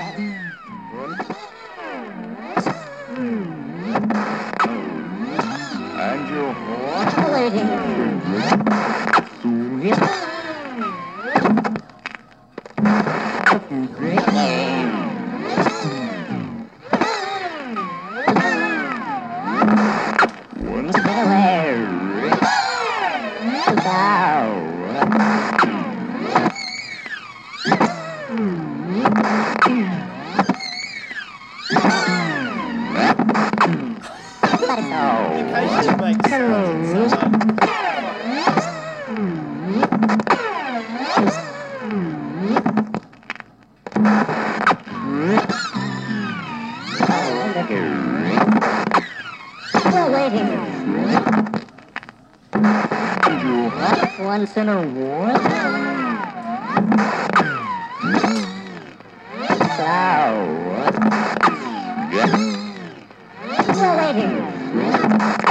And your Waiting. Occasionally makes sounds in some We're waiting. Once in a war. We're waiting.